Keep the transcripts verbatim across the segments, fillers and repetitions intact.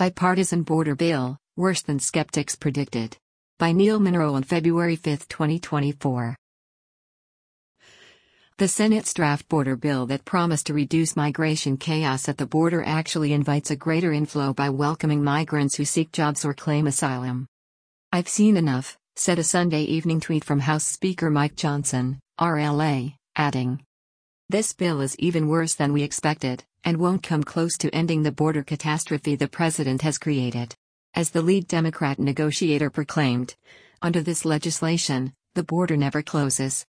Bipartisan border bill, worse than skeptics predicted. By Neil Munro on February fifth, twenty twenty-four. The Senate's draft border bill that promised to reduce migration chaos at the border actually invites a greater inflow by welcoming migrants who seek jobs or claim asylum. "I've seen enough," said a Sunday evening tweet from House Speaker Mike Johnson, R L A, adding, "This bill is even worse than we expected, and won't come close to ending the border catastrophe the president has created." As the lead Democrat negotiator proclaimed, under this legislation, the border never closes.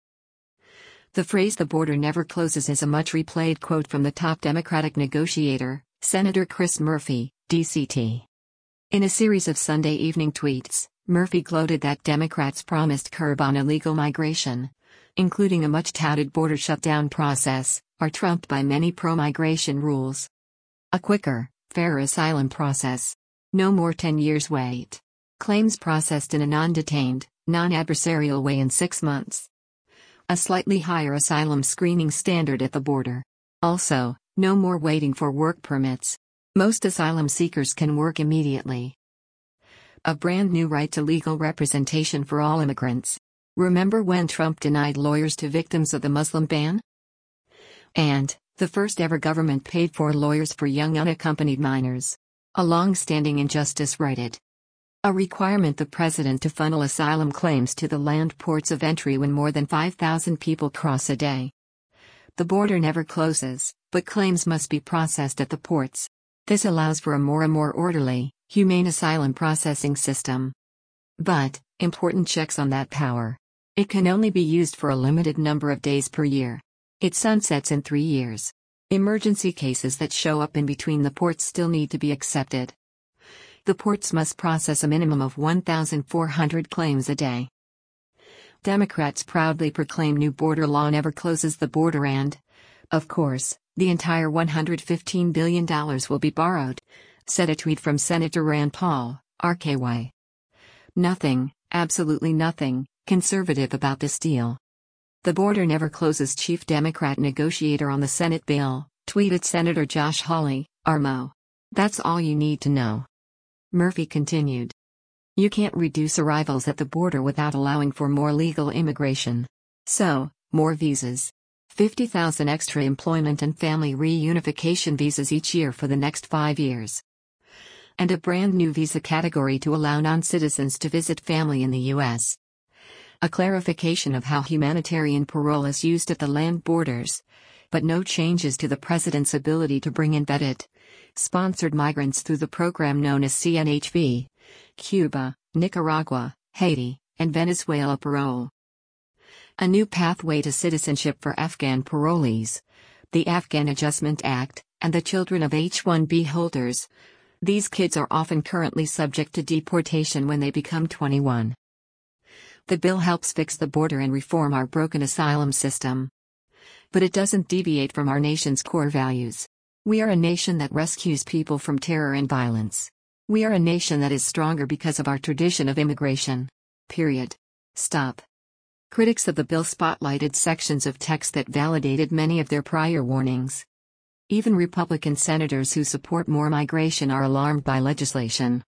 The phrase "the border never closes" is a much replayed quote from the top Democratic negotiator, Senator Chris Murphy, D C T. In a series of Sunday evening tweets, Murphy gloated that Democrats promised curb on illegal migration, including a much-touted border shutdown process, are trumped by many pro-migration rules. A quicker, fairer asylum process. No more ten years wait. Claims processed in a non-detained, non-adversarial way in six months. A slightly higher asylum screening standard at the border. Also, no more waiting for work permits. Most asylum seekers can work immediately. A brand new right to legal representation for all immigrants. Remember when Trump denied lawyers to victims of the Muslim ban? And, the first ever government paid for lawyers for young unaccompanied minors. A long-standing injustice righted. A requirement the president to funnel asylum claims to the land ports of entry when more than five thousand people cross a day. The border never closes, but claims must be processed at the ports. This allows for a more and more orderly, humane asylum processing system. But, important checks on that power. It can only be used for a limited number of days per year. It sunsets in three years. Emergency cases that show up in between the ports still need to be accepted. The ports must process a minimum of one thousand four hundred claims a day. Democrats proudly proclaim new border law never closes the border and, of course, the entire one hundred fifteen billion dollars will be borrowed, said a tweet from Senator Rand Paul, R K Y. Nothing, absolutely nothing, conservative about this deal. The border never closes. Chief Democrat negotiator on the Senate bill, tweeted Senator Josh Hawley, R M O. That's all you need to know. Murphy continued. You can't reduce arrivals at the border without allowing for more legal immigration. So, more visas. fifty thousand extra employment and family reunification visas each year for the next five years. And a brand new visa category to allow non-citizens to visit family in the U S. A clarification of how humanitarian parole is used at the land borders, but no changes to the president's ability to bring in vetted, sponsored migrants through the program known as C N H V, Cuba, Nicaragua, Haiti, and Venezuela parole. A new pathway to citizenship for Afghan parolees, the Afghan Adjustment Act, and the children of H one B holders. These kids are often currently subject to deportation when they become twenty-one. The bill helps fix the border and reform our broken asylum system. But it doesn't deviate from our nation's core values. We are a nation that rescues people from terror and violence. We are a nation that is stronger because of our tradition of immigration. Period. Stop. Critics of the bill spotlighted sections of text that validated many of their prior warnings. Even Republican senators who support more migration are alarmed by legislation.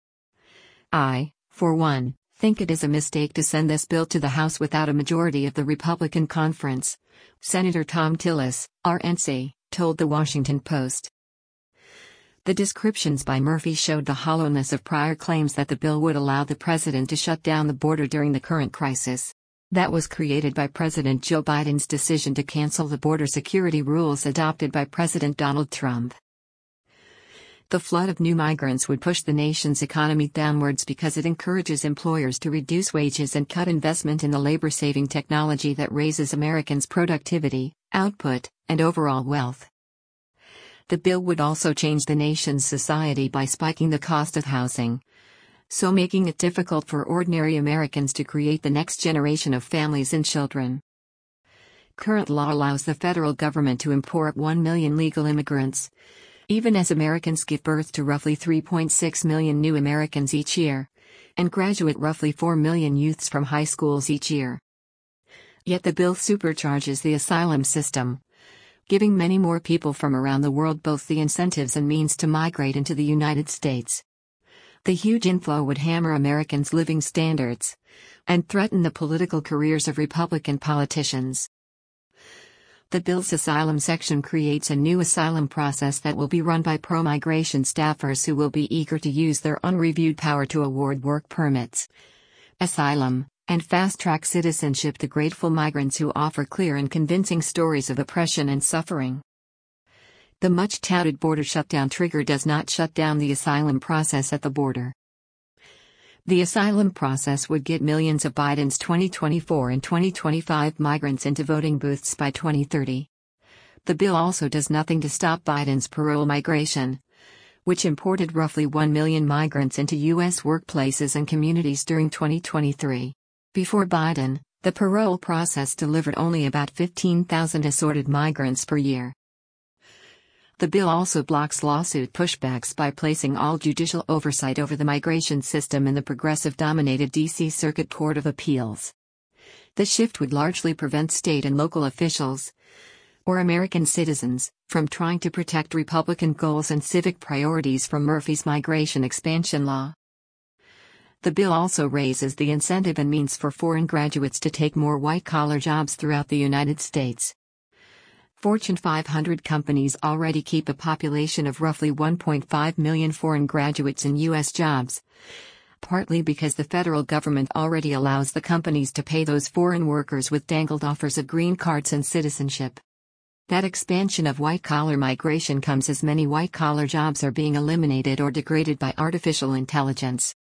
I, for one, think it is a mistake to send this bill to the House without a majority of the Republican conference, Senator Thom Tillis, R N C, told The Washington Post. The descriptions by Murphy showed the hollowness of prior claims that the bill would allow the president to shut down the border during the current crisis. That was created by President Joe Biden's decision to cancel the border security rules adopted by President Donald Trump. The flood of new migrants would push the nation's economy downwards because it encourages employers to reduce wages and cut investment in the labor-saving technology that raises Americans' productivity, output, and overall wealth. The bill would also change the nation's society by spiking the cost of housing, so making it difficult for ordinary Americans to create the next generation of families and children. Current law allows the federal government to import one million legal immigrants, even as Americans give birth to roughly three point six million new Americans each year, and graduate roughly four million youths from high schools each year. Yet the bill supercharges the asylum system, giving many more people from around the world both the incentives and means to migrate into the United States. The huge inflow would hammer Americans' living standards and threaten the political careers of Republican politicians. The bill's asylum section creates a new asylum process that will be run by pro-migration staffers who will be eager to use their unreviewed power to award work permits, asylum, and fast-track citizenship to grateful migrants who offer clear and convincing stories of oppression and suffering. The much-touted border shutdown trigger does not shut down the asylum process at the border. The asylum process would get millions of Biden's twenty twenty-four and twenty twenty-five migrants into voting booths by twenty thirty. The bill also does nothing to stop Biden's parole migration, which imported roughly one million migrants into U S workplaces and communities during twenty twenty-three. Before Biden, the parole process delivered only about fifteen thousand assorted migrants per year. The bill also blocks lawsuit pushbacks by placing all judicial oversight over the migration system in the progressive-dominated D C Circuit Court of Appeals. The shift would largely prevent state and local officials, or American citizens, from trying to protect Republican goals and civic priorities from Murphy's migration expansion law. The bill also raises the incentive and means for foreign graduates to take more white-collar jobs throughout the United States. Fortune five hundred companies already keep a population of roughly one point five million foreign graduates in U S jobs, partly because the federal government already allows the companies to pay those foreign workers with dangled offers of green cards and citizenship. That expansion of white-collar migration comes as many white-collar jobs are being eliminated or degraded by artificial intelligence.